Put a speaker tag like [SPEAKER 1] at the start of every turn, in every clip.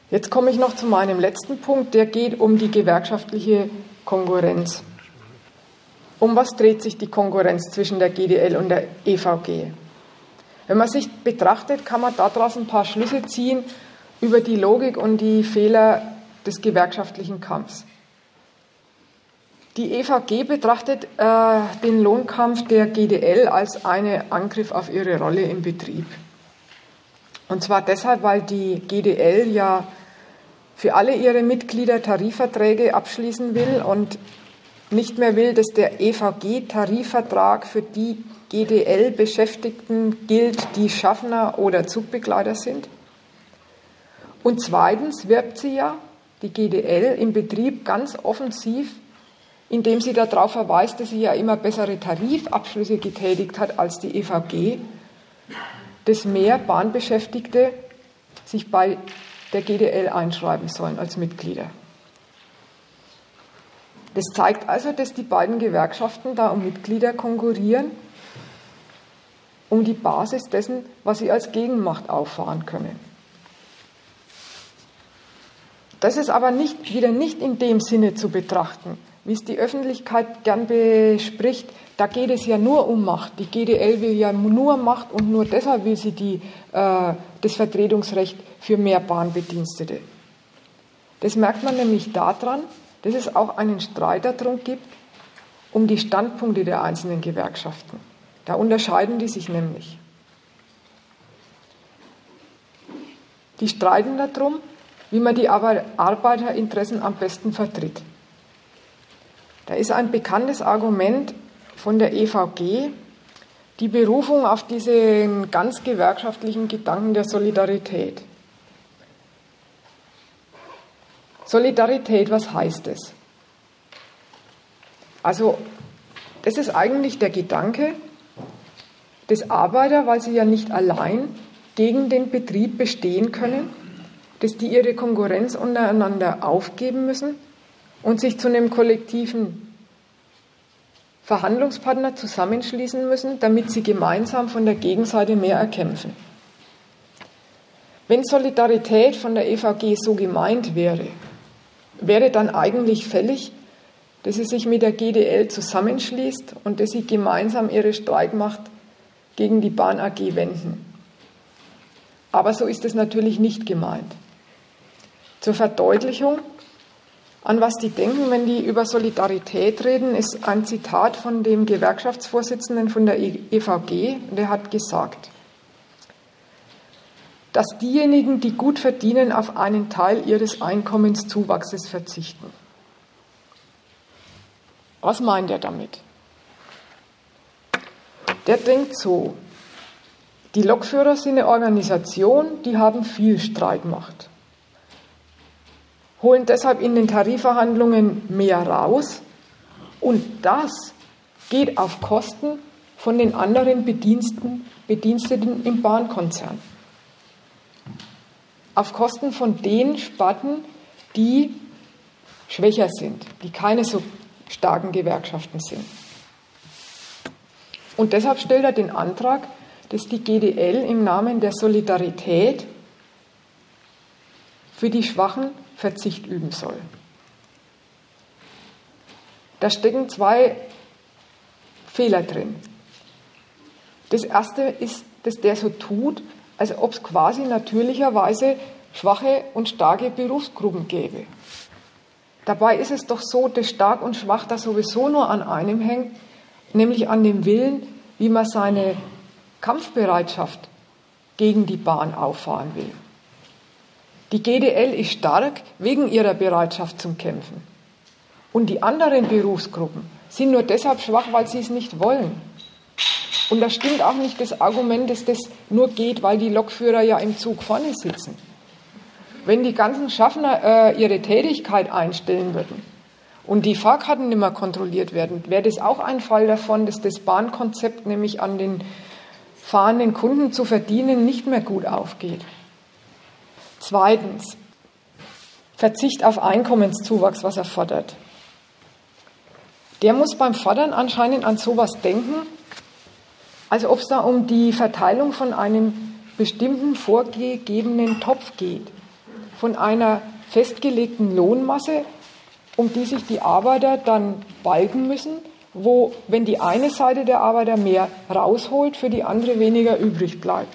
[SPEAKER 1] Jetzt komme ich noch zu meinem letzten Punkt, der geht um die gewerkschaftliche Konkurrenz. Um was dreht sich die Konkurrenz zwischen der GDL und der EVG? Wenn man sich betrachtet, kann man daraus ein paar Schlüsse ziehen über die Logik und die Fehler des gewerkschaftlichen Kampfs. Die EVG betrachtet den Lohnkampf der GDL als einen Angriff auf ihre Rolle im Betrieb. Und zwar deshalb, weil die GDL ja für alle ihre Mitglieder Tarifverträge abschließen will und nicht mehr will, dass der EVG-Tarifvertrag für die GDL-Beschäftigten gilt, die Schaffner oder Zugbegleiter sind. Und zweitens wirbt sie ja, die GDL, im Betrieb ganz offensiv, indem sie darauf verweist, dass sie ja immer bessere Tarifabschlüsse getätigt hat als die EVG, dass mehr Bahnbeschäftigte sich bei der GDL einschreiben sollen als Mitglieder. Das zeigt also, dass die beiden Gewerkschaften da um Mitglieder konkurrieren, um die Basis dessen, was sie als Gegenmacht auffahren können. Das ist aber wieder nicht in dem Sinne zu betrachten, wie es die Öffentlichkeit gern bespricht. Da geht es ja nur um Macht. Die GDL will ja nur Macht und nur deshalb will sie das Vertretungsrecht für mehr Bahnbedienstete. Das merkt man nämlich daran, dass es auch einen Streit darum gibt, um die Standpunkte der einzelnen Gewerkschaften. Da unterscheiden die sich nämlich. Die streiten darum, wie man die Arbeiterinteressen am besten vertritt. Da ist ein bekanntes Argument von der EVG, die Berufung auf diesen ganz gewerkschaftlichen Gedanken der Solidarität. Solidarität, was heißt es? Also, das ist eigentlich der Gedanke, dass Arbeiter, weil sie ja nicht allein gegen den Betrieb bestehen können, dass die ihre Konkurrenz untereinander aufgeben müssen und sich zu einem kollektiven Verhandlungspartner zusammenschließen müssen, damit sie gemeinsam von der Gegenseite mehr erkämpfen. Wenn Solidarität von der EVG so gemeint wäre, wäre dann eigentlich fällig, dass sie sich mit der GDL zusammenschließt und dass sie gemeinsam ihre Streikmacht gegen die Bahn AG wenden. Aber so ist es natürlich nicht gemeint. Zur Verdeutlichung, an was die denken, wenn die über Solidarität reden, ist ein Zitat von dem Gewerkschaftsvorsitzenden von der EVG, der hat gesagt, dass diejenigen, die gut verdienen, auf einen Teil ihres Einkommenszuwachses verzichten. Was meint er damit? Der denkt so, die Lokführer sind eine Organisation, die haben viel Streitmacht, holen deshalb in den Tarifverhandlungen mehr raus und das geht auf Kosten von den anderen Bediensteten im Bahnkonzern. Auf Kosten von den Sparten, die schwächer sind, die keine so starken Gewerkschaften sind. Und deshalb stellt er den Antrag, dass die GDL im Namen der Solidarität für die Schwachen Verzicht üben soll. Da stecken zwei Fehler drin. Das erste ist, dass der so tut, als ob es quasi natürlicherweise schwache und starke Berufsgruppen gäbe. Dabei ist es doch so, dass stark und schwach da sowieso nur an einem hängt, nämlich an dem Willen, wie man seine Kampfbereitschaft gegen die Bahn auffahren will. Die GDL ist stark wegen ihrer Bereitschaft zum Kämpfen. Und die anderen Berufsgruppen sind nur deshalb schwach, weil sie es nicht wollen. Und da stimmt auch nicht das Argument, dass das nur geht, weil die Lokführer ja im Zug vorne sitzen. Wenn die ganzen Schaffner ihre Tätigkeit einstellen würden und die Fahrkarten nicht mehr kontrolliert werden, wäre das auch ein Fall davon, dass das Bahnkonzept, nämlich an den fahrenden Kunden zu verdienen, nicht mehr gut aufgeht. Zweitens, Verzicht auf Einkommenszuwachs, was er fordert. Der muss beim Fordern anscheinend an sowas denken, als ob es da um die Verteilung von einem bestimmten vorgegebenen Topf geht. von einer festgelegten Lohnmasse, um die sich die Arbeiter dann balgen müssen, wo, wenn die eine Seite der Arbeiter mehr rausholt, für die andere weniger übrig bleibt.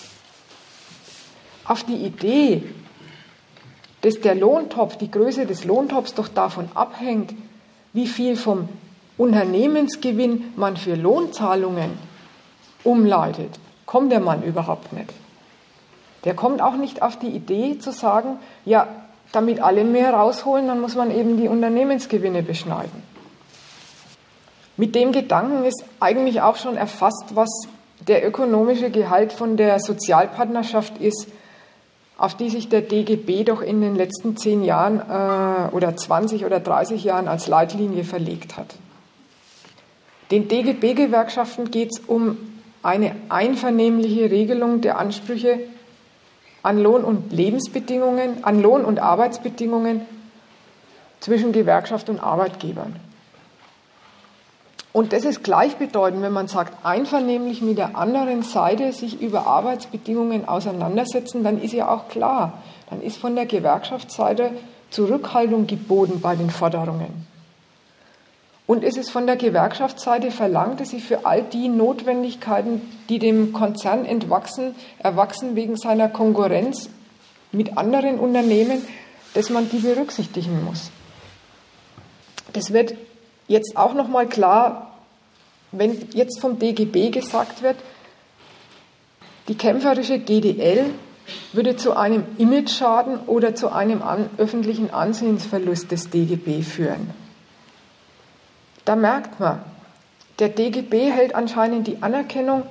[SPEAKER 1] Auf die Idee, dass der Lohntopf, die Größe des Lohntopfs doch davon abhängt, wie viel vom Unternehmensgewinn man für Lohnzahlungen umleitet, kommt der Mann überhaupt nicht. Der kommt auch nicht auf die Idee zu sagen, ja, damit alle mehr rausholen, dann muss man eben die Unternehmensgewinne beschneiden. Mit dem Gedanken ist eigentlich auch schon erfasst, was der ökonomische Gehalt von der Sozialpartnerschaft ist, auf die sich der DGB doch in den letzten 10 Jahren oder 20 oder 30 Jahren als Leitlinie verlegt hat. Den DGB-Gewerkschaften geht es um eine einvernehmliche Regelung der Ansprüche an Lohn- und Lebensbedingungen, an Lohn- und Arbeitsbedingungen zwischen Gewerkschaft und Arbeitgebern. Und das ist gleichbedeutend, wenn man sagt, einvernehmlich mit der anderen Seite sich über Arbeitsbedingungen auseinandersetzen, dann ist ja auch klar, dann ist von der Gewerkschaftsseite Zurückhaltung geboten bei den Forderungen. Und es ist von der Gewerkschaftsseite verlangt, dass sie für all die Notwendigkeiten, die dem Konzern erwachsen wegen seiner Konkurrenz mit anderen Unternehmen, dass man die berücksichtigen muss. Das wird jetzt auch nochmal klar, wenn jetzt vom DGB gesagt wird, die kämpferische GDL würde zu einem Imageschaden oder zu einem öffentlichen Ansehensverlust des DGB führen. Da merkt man, der DGB hält anscheinend die Anerkennung,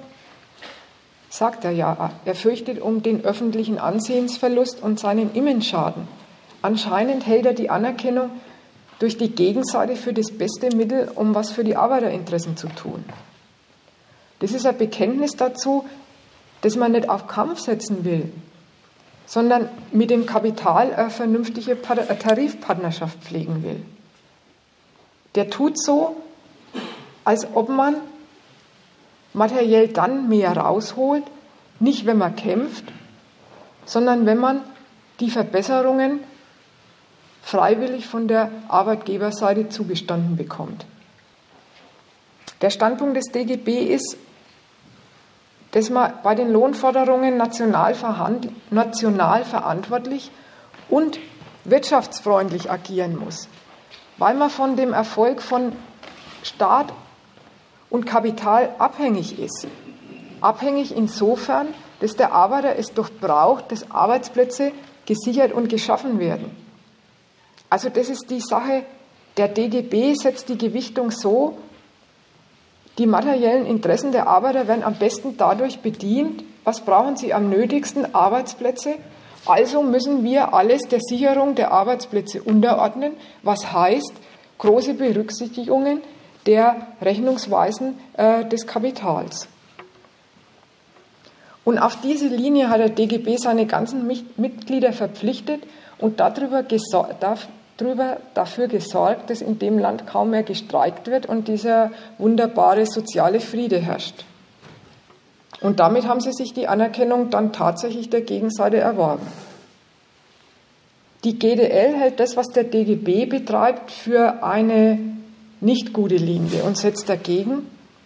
[SPEAKER 1] sagt er ja, er fürchtet um den öffentlichen Ansehensverlust und seinen Imageschaden. Anscheinend hält er die Anerkennung durch die Gegenseite für das beste Mittel, um was für die Arbeiterinteressen zu tun. Das ist ein Bekenntnis dazu, dass man nicht auf Kampf setzen will, sondern mit dem Kapital eine vernünftige Tarifpartnerschaft pflegen will. Der tut so, als ob man materiell dann mehr rausholt, nicht wenn man kämpft, sondern wenn man die Verbesserungen freiwillig von der Arbeitgeberseite zugestanden bekommt. Der Standpunkt des DGB ist, dass man bei den Lohnforderungen national verantwortlich und wirtschaftsfreundlich agieren muss, weil man von dem Erfolg von Staat und Kapital abhängig ist. Abhängig insofern, dass der Arbeiter es doch braucht, dass Arbeitsplätze gesichert und geschaffen werden. Also das ist die Sache, der DGB setzt die Gewichtung so, die materiellen Interessen der Arbeiter werden am besten dadurch bedient, was brauchen sie am nötigsten? Arbeitsplätze. Also müssen wir alles der Sicherung der Arbeitsplätze unterordnen, was heißt große Berücksichtigungen der Rechnungsweisen des Kapitals. Und auf diese Linie hat der DGB seine ganzen Mitglieder verpflichtet und dafür gesorgt, dass in dem Land kaum mehr gestreikt wird und dieser wunderbare soziale Friede herrscht. Und damit haben sie sich die Anerkennung dann tatsächlich der Gegenseite erworben. Die GDL hält das, was der DGB betreibt, für eine nicht gute Linie und setzt dagegen,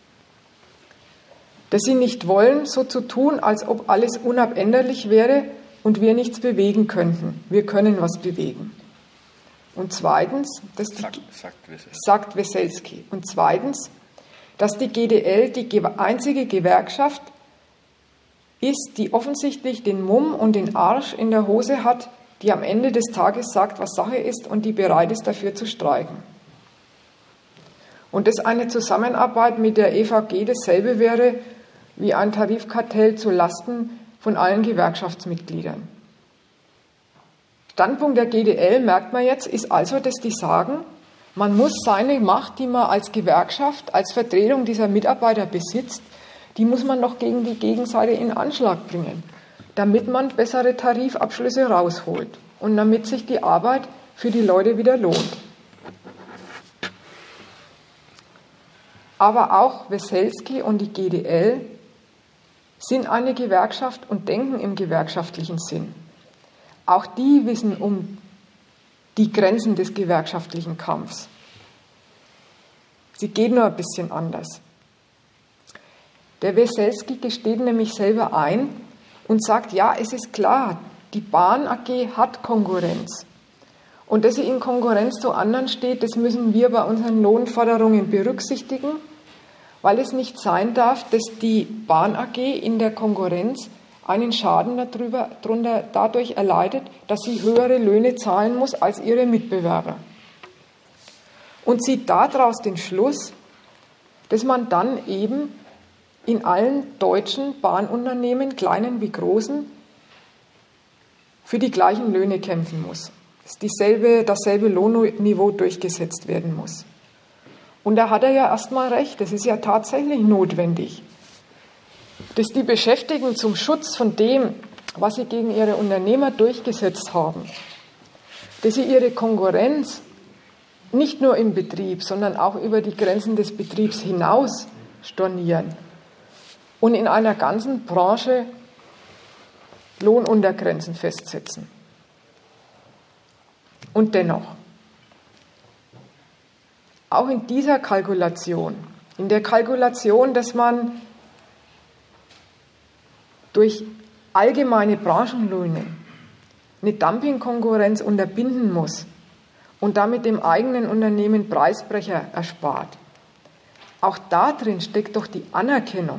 [SPEAKER 1] dass sie nicht wollen, so zu tun, als ob alles unabänderlich wäre und wir nichts bewegen könnten. Wir können was bewegen. Und zweitens, sagt Weselski. Und zweitens, dass die GDL die einzige Gewerkschaft ist, die offensichtlich den Mumm und den Arsch in der Hose hat, die am Ende des Tages sagt, was Sache ist und die bereit ist, dafür zu streiken. Und dass eine Zusammenarbeit mit der EVG dasselbe wäre wie ein Tarifkartell zu Lasten von allen Gewerkschaftsmitgliedern. Standpunkt der GDL, merkt man jetzt, ist also, dass die sagen, man muss seine Macht, die man als Gewerkschaft, als Vertretung dieser Mitarbeiter besitzt, die muss man noch gegen die Gegenseite in Anschlag bringen, damit man bessere Tarifabschlüsse rausholt und damit sich die Arbeit für die Leute wieder lohnt. Aber auch Weselski und die GDL sind eine Gewerkschaft und denken im gewerkschaftlichen Sinn. auch die wissen um die Grenzen des gewerkschaftlichen Kampfs. Sie geht nur ein bisschen anders. Der Weselski gesteht nämlich selber ein und sagt, ja, es ist klar, die Bahn AG hat Konkurrenz. Und dass sie in Konkurrenz zu anderen steht, das müssen wir bei unseren Lohnforderungen berücksichtigen, weil es nicht sein darf, dass die Bahn AG in der Konkurrenz einen Schaden dadurch erleidet, dass sie höhere Löhne zahlen muss als ihre Mitbewerber. Und zieht daraus den Schluss, dass man dann eben in allen deutschen Bahnunternehmen, kleinen wie großen, für die gleichen Löhne kämpfen muss. Dass dasselbe Lohnniveau durchgesetzt werden muss. Und da hat er ja erstmal recht, das ist ja tatsächlich notwendig, dass die Beschäftigten zum Schutz von dem, was sie gegen ihre Unternehmer durchgesetzt haben, dass sie ihre Konkurrenz nicht nur im Betrieb, sondern auch über die Grenzen des Betriebs hinaus stornieren und in einer ganzen Branche Lohnuntergrenzen festsetzen. Und dennoch, auch in dieser Kalkulation, in der Kalkulation, dass man durch allgemeine Branchenlöhne eine Dumpingkonkurrenz unterbinden muss und damit dem eigenen Unternehmen Preisbrecher erspart, auch da drin steckt doch die Anerkennung,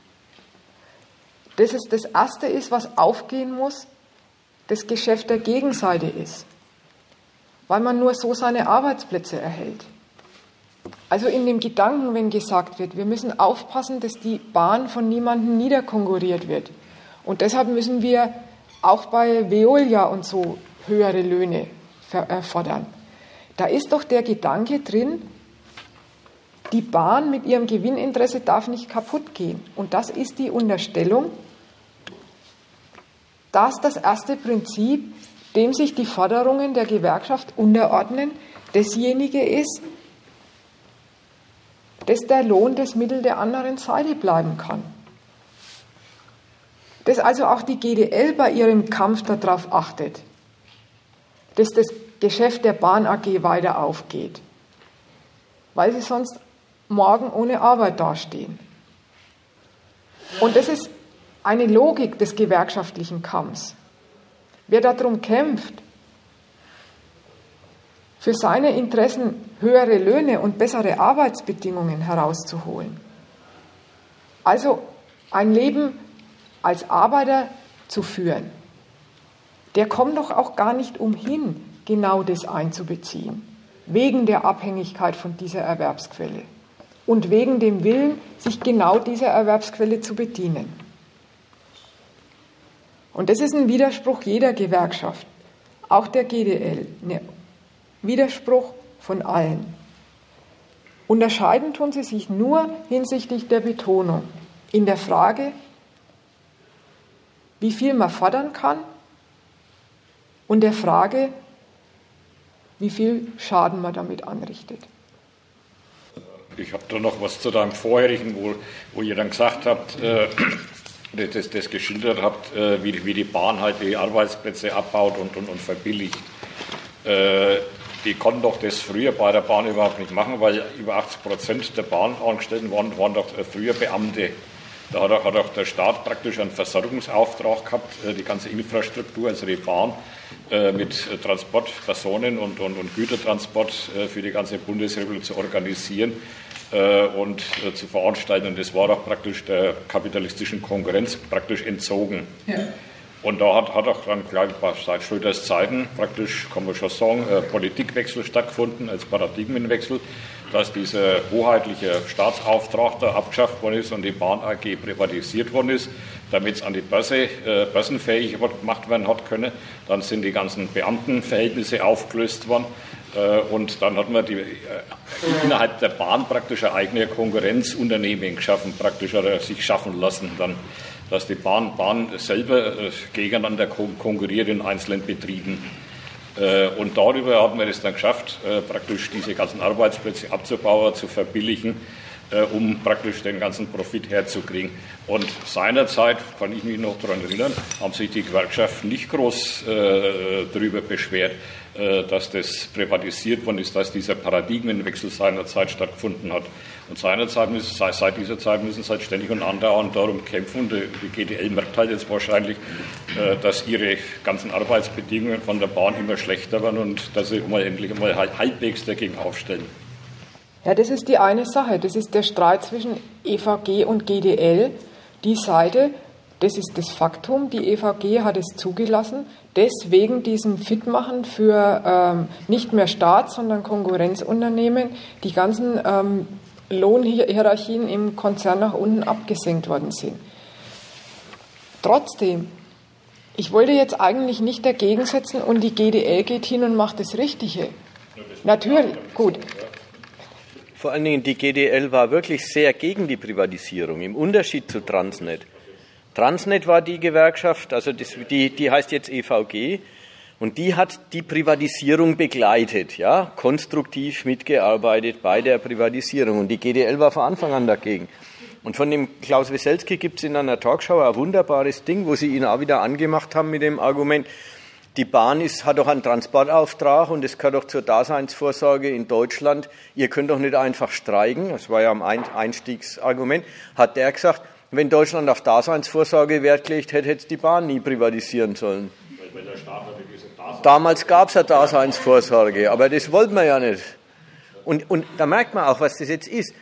[SPEAKER 1] dass es das Erste ist, was aufgehen muss, das Geschäft der Gegenseite ist, weil man nur so seine Arbeitsplätze erhält. Also in dem Gedanken, wenn gesagt wird, wir müssen aufpassen, dass die Bahn von niemandem niederkonkurriert wird. Und deshalb müssen wir auch bei Veolia und so höhere Löhne fordern. Da ist doch der Gedanke drin, die Bahn mit ihrem Gewinninteresse darf nicht kaputt gehen. Und das ist die Unterstellung, dass das erste Prinzip, dem sich die Forderungen der Gewerkschaft unterordnen, dasjenige ist, dass der Lohn das Mittel der anderen Seite bleiben kann. Dass also auch die GDL bei ihrem Kampf darauf achtet, dass das Geschäft der Bahn AG weiter aufgeht, weil sie sonst morgen ohne Arbeit dastehen. Und das ist eine Logik des gewerkschaftlichen Kampfs. Wer darum kämpft, für seine Interessen höhere Löhne und bessere Arbeitsbedingungen herauszuholen, also ein Leben als Arbeiter zu führen, der kommt doch auch gar nicht umhin, genau das einzubeziehen, wegen der Abhängigkeit von dieser Erwerbsquelle und wegen dem Willen, sich genau dieser Erwerbsquelle zu bedienen. Und das ist ein Widerspruch jeder Gewerkschaft, auch der GDL, ein Widerspruch von allen. Unterscheiden tun sie sich nur hinsichtlich der Betonung, in der Frage, wie viel man fordern kann und der Frage, wie viel Schaden man damit anrichtet.
[SPEAKER 2] Ich habe da noch was zu deinem vorherigen, wo ihr dann gesagt habt, das geschildert habt, wie die Bahn halt die Arbeitsplätze abbaut und verbilligt. Die konnten doch das früher bei der Bahn überhaupt nicht machen, weil über 80% der Bahnangestellten waren doch früher Beamte. Da hat auch der Staat praktisch einen Versorgungsauftrag gehabt, die ganze Infrastruktur, also die Bahn, mit Transport, Personen und Gütertransport für die ganze Bundesrepublik zu organisieren und zu veranstalten. Und das war doch praktisch der kapitalistischen Konkurrenz praktisch entzogen. Ja. Und da hat auch dann gleich seit Schröders Zeiten praktisch, kann man schon sagen, Politikwechsel stattgefunden, als Paradigmenwechsel, dass dieser hoheitliche Staatsauftrag da abgeschafft worden ist und die Bahn AG privatisiert worden ist, damit es an die Börse börsenfähig gemacht werden hat können. Dann sind die ganzen Beamtenverhältnisse aufgelöst worden und dann hat man innerhalb der Bahn praktisch ein eigenes Konkurrenzunternehmen geschaffen, praktisch oder sich schaffen lassen dann, dass die Bahn selber gegeneinander konkurriert in einzelnen Betrieben. Und darüber hat man es dann geschafft, praktisch diese ganzen Arbeitsplätze abzubauen, zu verbilligen um praktisch den ganzen Profit herzukriegen. Und seinerzeit, kann ich mich noch daran erinnern, haben sich die Gewerkschaften nicht groß darüber beschwert, dass das privatisiert worden ist, dass dieser Paradigmenwechsel seinerzeit stattgefunden hat. Und seit dieser Zeit müssen sie halt ständig und andauernd darum kämpfen. Und die GDL merkt halt jetzt wahrscheinlich, dass ihre ganzen Arbeitsbedingungen von der Bahn immer schlechter werden und dass sie endlich mal halbwegs dagegen aufstellen.
[SPEAKER 1] Ja, das ist die eine Sache. Das ist der Streit zwischen EVG und GDL. Die Seite, das ist das Faktum, die EVG hat es zugelassen, deswegen diesem Fitmachen für nicht mehr Staat, sondern Konkurrenzunternehmen, die ganzen Lohnhierarchien im Konzern nach unten abgesenkt worden sind. Trotzdem, ich wollte jetzt eigentlich nicht dagegen setzen und die GDL geht hin und macht das Richtige. Natürlich, gut.
[SPEAKER 3] Vor allen Dingen die GDL war wirklich sehr gegen die Privatisierung, im Unterschied zu Transnet. Transnet war die Gewerkschaft, also die heißt jetzt EVG, und die hat die Privatisierung begleitet, ja, konstruktiv mitgearbeitet bei der Privatisierung. Und die GDL war von Anfang an dagegen. Und von dem Klaus Wieselski gibt es in einer Talkshow ein wunderbares Ding, wo sie ihn auch wieder angemacht haben mit dem Argument, die Bahn hat doch einen Transportauftrag und es gehört doch zur Daseinsvorsorge in Deutschland. Ihr könnt doch nicht einfach streiken. Das war ja am Einstiegsargument. Hat der gesagt, wenn Deutschland auf Daseinsvorsorge Wert legt, hätte es die Bahn nie privatisieren sollen. Damals gab es ja Daseinsvorsorge, aber das wollten wir ja nicht. Und da merkt man auch, was das jetzt ist.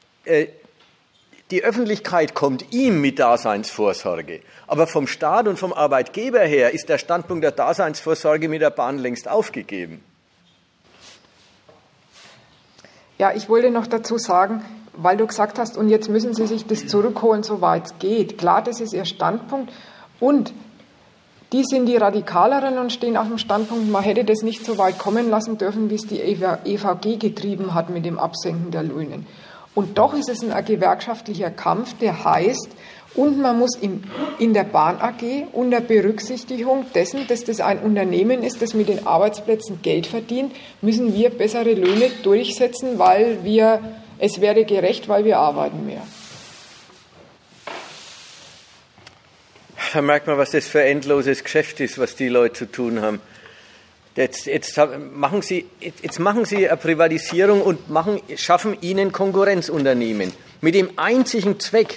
[SPEAKER 3] Die Öffentlichkeit kommt ihm mit Daseinsvorsorge. Aber vom Staat und vom Arbeitgeber her ist der Standpunkt der Daseinsvorsorge mit der Bahn längst aufgegeben.
[SPEAKER 1] Ja, ich wollte noch dazu sagen, weil du gesagt hast, und jetzt müssen Sie sich das zurückholen, soweit es geht. Klar, das ist Ihr Standpunkt. Und die sind die Radikaleren und stehen auf dem Standpunkt, man hätte das nicht so weit kommen lassen dürfen, wie es die EVG getrieben hat mit dem Absenken der Löhne. Und doch ist es ein gewerkschaftlicher Kampf, der heißt, und man muss in der Bahn AG unter Berücksichtigung dessen, dass das ein Unternehmen ist, das mit den Arbeitsplätzen Geld verdient, müssen wir bessere Löhne durchsetzen, weil es wäre gerecht, weil wir arbeiten mehr.
[SPEAKER 3] Da merkt man, was das für ein endloses Geschäft ist, was die Leute zu tun haben. Jetzt machen Sie eine Privatisierung und schaffen ihnen Konkurrenzunternehmen mit dem einzigen Zweck,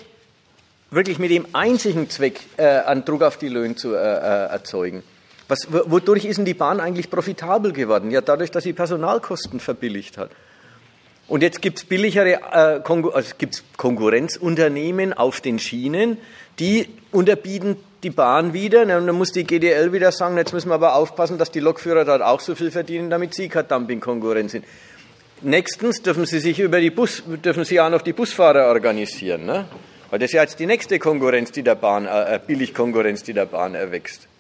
[SPEAKER 3] einen Druck auf die Löhne zu erzeugen. Wodurch ist denn die Bahn eigentlich profitabel geworden? Ja, dadurch, dass sie Personalkosten verbilligt hat. Und jetzt gibt es Konkurrenzunternehmen auf den Schienen, die unterbieten die Bahn wieder. Und dann muss die GDL wieder sagen, jetzt müssen wir aber aufpassen, dass die Lokführer dort auch so viel verdienen, damit sie keine Dumping-Konkurrenz sind. Nächstens dürfen sie auch noch die Busfahrer organisieren, ne? Weil das ist ja jetzt die nächste Konkurrenz, Billigkonkurrenz, die der Bahn erwächst.